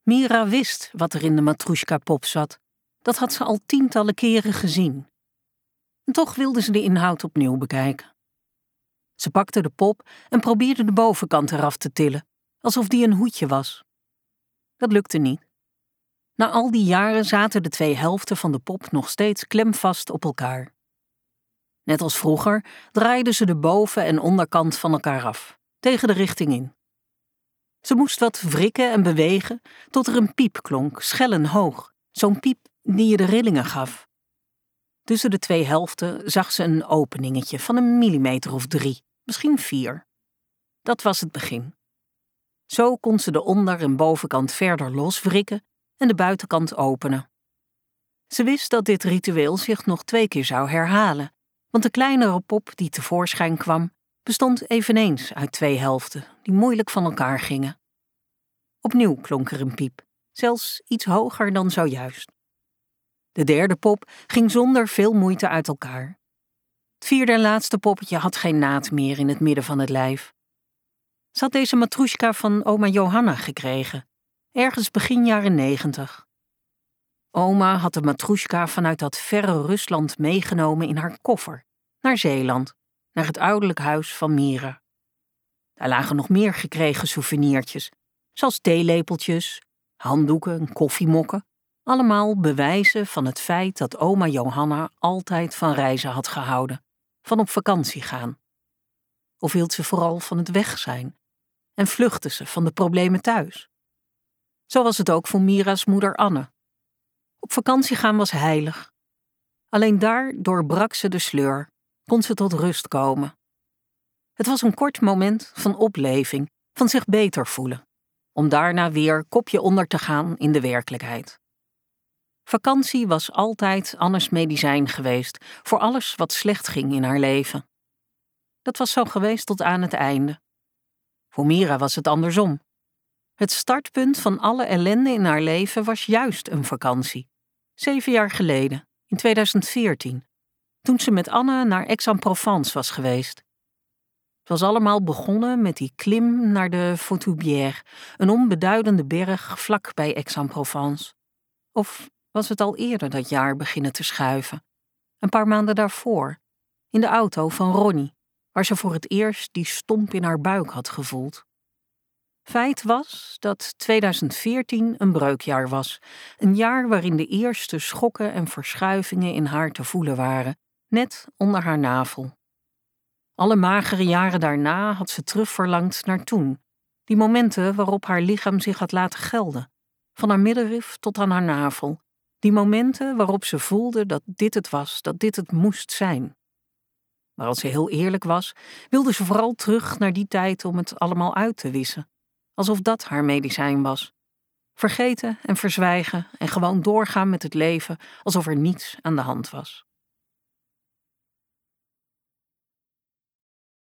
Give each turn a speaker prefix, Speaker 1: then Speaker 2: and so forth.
Speaker 1: Mira wist wat er in de Matroesjka-pop zat. Dat had ze al tientallen keren gezien. En toch wilde ze de inhoud opnieuw bekijken. Ze pakte de pop en probeerde de bovenkant eraf te tillen, alsof die een hoedje was. Dat lukte niet. Na al die jaren zaten de twee helften van de pop nog steeds klemvast op elkaar. Net als vroeger draaide ze de boven- en onderkant van elkaar af, tegen de richting in. Ze moest wat wrikken en bewegen tot er een piep klonk, schel en hoog, zo'n piep die je de rillingen gaf. Tussen de twee helften zag ze een openingetje van 1 millimeter of 3, misschien 4. Dat was het begin. Zo kon ze de onder- en bovenkant verder loswrikken en de buitenkant openen. Ze wist dat dit ritueel zich nog 2 keer zou herhalen, want de kleinere pop die tevoorschijn kwam, bestond eveneens uit 2 helften die moeilijk van elkaar gingen. Opnieuw klonk er een piep, zelfs iets hoger dan zojuist. De derde pop ging zonder veel moeite uit elkaar. Het vierde en laatste poppetje had geen naad meer in het midden van het lijf. Ze had deze matroeska van oma Johanna gekregen, ergens begin jaren 90. Oma had de matroeska vanuit dat verre Rusland meegenomen in haar koffer, naar Zeeland, naar het ouderlijk huis van Mira. Daar lagen nog meer gekregen souvenirtjes, zoals theelepeltjes, handdoeken en koffiemokken, allemaal bewijzen van het feit dat oma Johanna altijd van reizen had gehouden, van op vakantie gaan. Of hield ze vooral van het weg zijn en vluchtte ze van de problemen thuis. Zo was het ook voor Mira's moeder Anne. Op vakantie gaan was heilig. Alleen daar doorbrak ze de sleur, kon ze tot rust komen. Het was een kort moment van opleving, van zich beter voelen, om daarna weer kopje onder te gaan in de werkelijkheid. Vakantie was altijd Annes medicijn geweest voor alles wat slecht ging in haar leven. Dat was zo geweest tot aan het einde. Voor Mira was het andersom. Het startpunt van alle ellende in haar leven was juist een vakantie. 7 jaar geleden, in 2014, toen ze met Anne naar Aix-en-Provence was geweest. Het was allemaal begonnen met die klim naar de Fontoubière, een onbeduidende berg vlak bij Aix-en-Provence. Of was het al eerder dat jaar beginnen te schuiven? Een paar maanden daarvoor, in de auto van Ronnie, waar ze voor het eerst die stomp in haar buik had gevoeld. Feit was dat 2014 een breukjaar was, een jaar waarin de eerste schokken en verschuivingen in haar te voelen waren, net onder haar navel. Alle magere jaren daarna had ze terugverlangd naar toen, die momenten waarop haar lichaam zich had laten gelden, van haar middenrif tot aan haar navel, die momenten waarop ze voelde dat dit het was, dat dit het moest zijn. Maar als ze heel eerlijk was, wilde ze vooral terug naar die tijd om het allemaal uit te wissen, alsof dat haar medicijn was. Vergeten en verzwijgen en gewoon doorgaan met het leven alsof er niets aan de hand was.